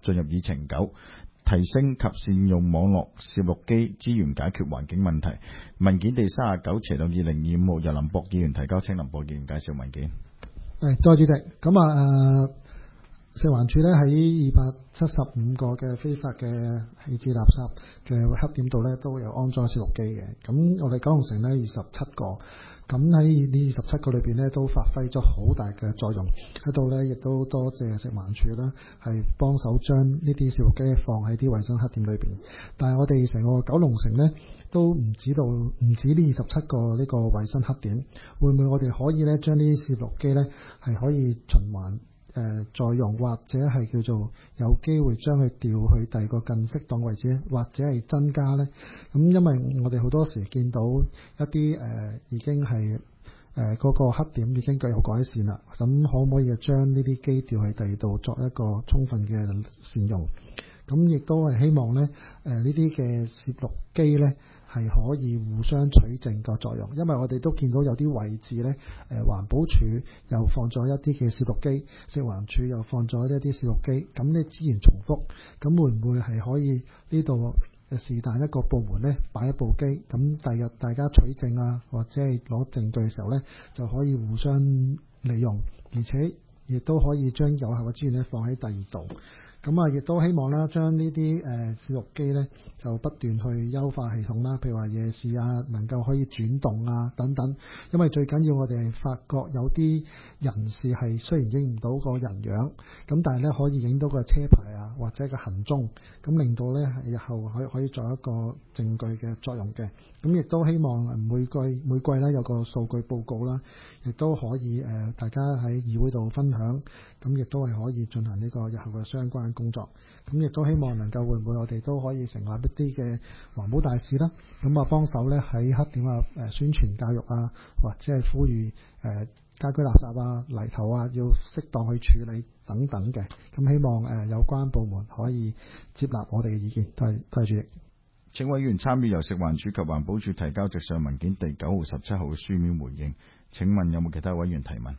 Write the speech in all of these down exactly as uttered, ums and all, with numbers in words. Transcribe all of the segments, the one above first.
進入議程九，提升及善用網絡攝錄機資源解決環境問題。文件第三十九斜到二零二五號由林博議員提交，請林博議員介紹文件。 誒，多謝主席。咁啊，誒，食環署咧喺二百七十五個嘅非法嘅棄置垃圾嘅黑點度咧，都有安裝攝錄機嘅。咁我哋九龍城咧二十七個。咁喺呢二十七個裏邊咧，都發揮咗好大嘅作用喺度咧，亦都多謝食環署啦，係幫手將呢啲攝錄機放喺啲衞生黑點裏邊。但係我哋成個九龍城咧，都唔止到唔止呢二十七個呢個衞生黑點，會唔會我哋可以咧將呢啲攝錄機咧係可以循環？誒、呃、再用，或者係叫做有機會將佢調去第二個更適當位置，或者係增加呢？咁因為我哋好多時見到一啲誒、呃、已經係誒嗰個黑點已經具有改善啦，咁可唔可以將呢啲機調去第二度作一個充分嘅善用？咁亦都係希望呢誒呢啲嘅攝錄機呢，係可以互相取證個作用，因為我哋都見到有啲位置呢，誒、呃、環保署又放咗一啲嘅攝錄機，食環署又放咗一啲攝錄機，咁呢資源重複，咁會唔會係可以呢度是但一個部門呢擺一部機，咁第日大家取證啊，或者係攞證據嘅時候呢，就可以互相利用，而且亦都可以將有效嘅資源呢放喺第二度。咁啊，亦都希望啦，將呢啲誒攝錄機咧，就不斷去優化系統啦，譬如話夜視啊，能夠可以轉動啊等等。因為最緊要我哋係發覺有啲人士係雖然影唔到個人樣，咁但係咧可以影到個車牌啊，或者個行蹤，咁令到咧日後可以可以作一個證據嘅作用嘅。咁亦都希望每季每季咧有個數據報告啦，亦都可以誒、呃、大家喺議會度分享，咁亦都係可以進行呢個日後嘅相關工作。咁亦都希望能夠會唔會我哋都可以成立一啲嘅環保大使啦，咁啊幫手咧喺黑點啊誒宣傳教育啊，或者係呼籲誒、呃、家居垃圾啊泥頭啊要適當去處理等等嘅。咁希望誒、呃、有關部門可以接納我哋嘅意見。多謝多謝主席。 請委員參與由食環署及環保署提交直上文件第九號、十七號嘅書面回應。請問有冇其他委員提問？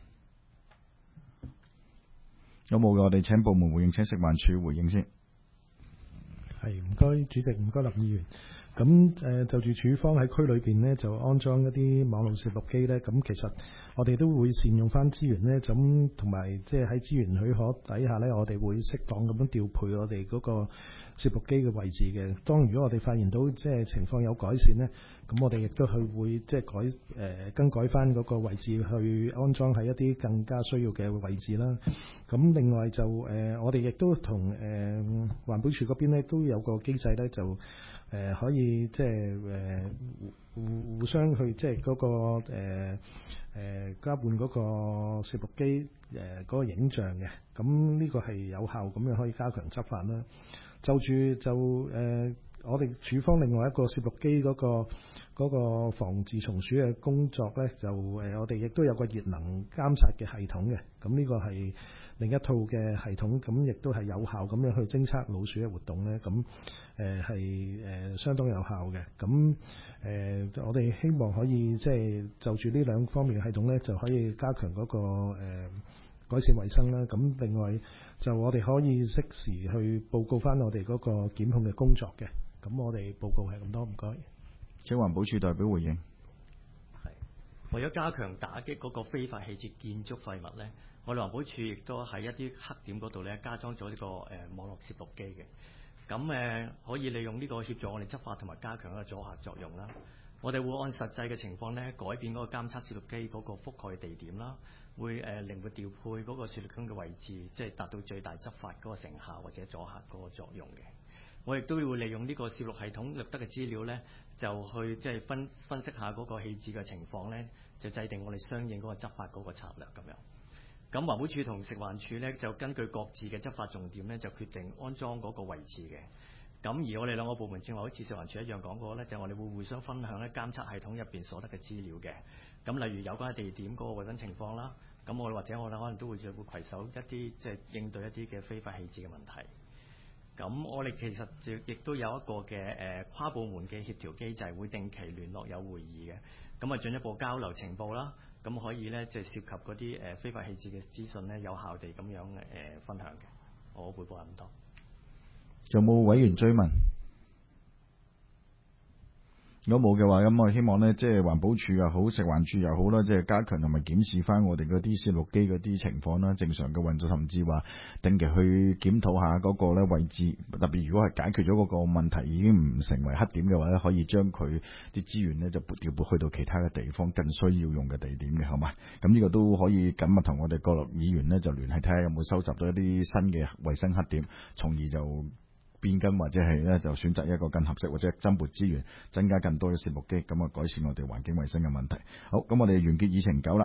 有冇嘅？我哋請部門回應，請食環署回應先。 係，唔該主席，唔該林議員。咁誒、呃、就住署方喺區裏邊呢，就安裝一啲網絡攝錄機呢。咁其實我哋都會善用翻資源呢，咁同埋即係喺資源許可底下呢，我哋會適當咁樣調配我哋嗰個攝錄機嘅位置嘅。當如果我哋發現到即係情況有改善呢，咁我哋亦都去會即係改誒、呃、更改翻嗰個位置去安裝喺一啲更加需要嘅位置啦。咁另外就誒、呃、我哋亦都同誒、呃、環保署嗰邊呢都有個機制呢，就誒、呃、可以即係誒互互相去即係嗰個誒誒、呃呃、交換嗰個攝錄機誒嗰個影像嘅。咁呢個係有效咁樣可以加強執法啦。就住就誒、呃、我哋署方另外一個攝錄機嗰個嗰個防治蟲鼠嘅工作呢，就誒、呃、我哋亦都有個熱能監察嘅系統嘅。咁呢個係另一套嘅系統，咁亦都係有效咁樣去偵測老鼠嘅活動呢。咁誒係誒相當有效嘅。咁誒、呃、我哋希望可以即係就住呢兩方面嘅系統呢，就可以加強嗰、那個、呃、改善衞生啦。咁另外就我哋可以適時去報告翻我哋嗰個檢控嘅工作嘅。咁我哋報告係咁多，唔該。 請環保署代表回應。 係為咗加強打擊嗰個非法棄置建築廢物咧，我哋環保署亦都喺一啲黑點嗰度咧加裝咗呢個誒、呃、網絡攝錄機嘅。咁誒、呃、可以利用呢個協助我哋執法同埋加強一個阻嚇作用啦。我哋會按實際嘅情況咧改變嗰個監測攝錄機嗰個覆蓋地點啦，會誒、呃、靈活調配嗰個攝錄機嘅位置，即係達到最大執法嗰個成效或者阻嚇嗰個作用嘅。我亦都會利用呢個攝錄系統錄得嘅資料咧，就去即係分分析下嗰個棄置嘅情況咧，就制定我哋相應嗰個執法嗰個策略咁樣。咁環保署同食環署咧就根據各自嘅執法重點咧，就決定安裝嗰個位置嘅。咁而我哋兩個部門正話好似食環署一樣講過咧，就係、我哋會互相分享咧監測系統入邊所得嘅資料嘅。咁例如有關嘅地點嗰個衞生情況啦，咁我哋或者我哋可能都會會攜手一啲即係應對一啲嘅非法棄置嘅問題。咁我哋其實就亦都有一個嘅誒、呃、跨部門嘅協調機制，會定期聯絡有會議嘅，咁啊進一步交流情報啦，咁可以咧即係涉及嗰啲誒非法棄置嘅資訊咧，有效地咁樣誒、呃、分享嘅。我匯報係咁多。 仲有冇委員追問？如果冇嘅話，咁我希望呢，即係環保署又好，食環署又好啦，即係加強同埋檢視翻我哋嗰啲攝錄機嗰啲情況啦，正常嘅運作，甚至話定期去檢討下嗰個咧位置。特別如果係解決咗嗰個問題已經唔成為黑點嘅話咧，可以將佢啲資源呢就撥調撥去到其他嘅地方更需要用嘅地點嘅，好嘛？咁呢個都可以緊密同我哋各路議員呢就聯繫睇下有冇收集到一啲新嘅衛生黑點，從而就變更或者係咧就選擇一個更合適或者增撥資源，增加更多嘅攝錄機，咁啊改善我哋環境衛生嘅問題。好，咁我哋完結議程九啦。